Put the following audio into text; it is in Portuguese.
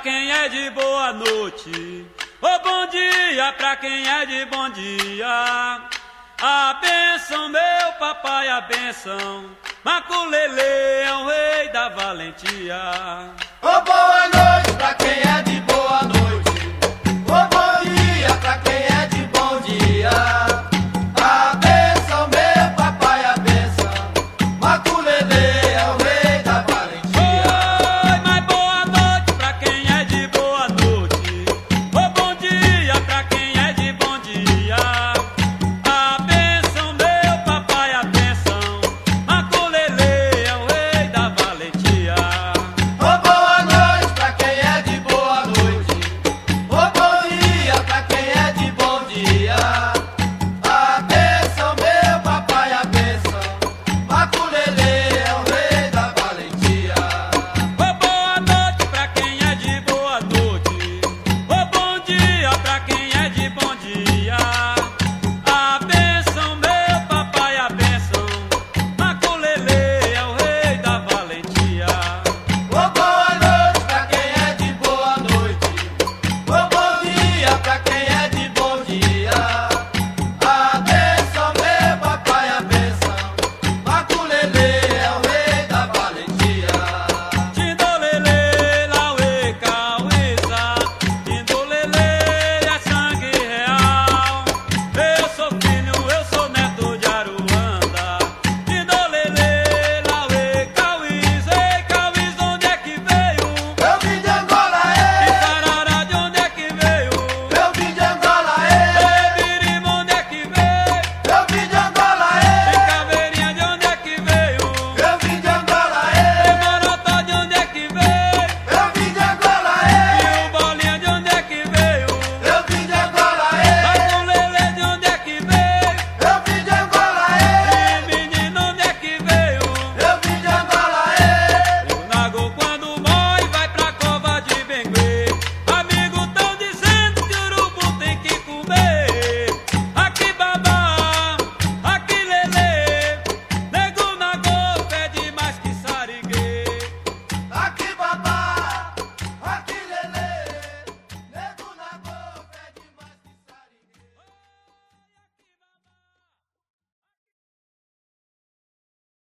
quem é de boa noite. Ô bom dia pra quem é de bom dia. A bênção, meu papai, a bênção. Maculelê é o rei da valentia. Ô boa noite pra quem é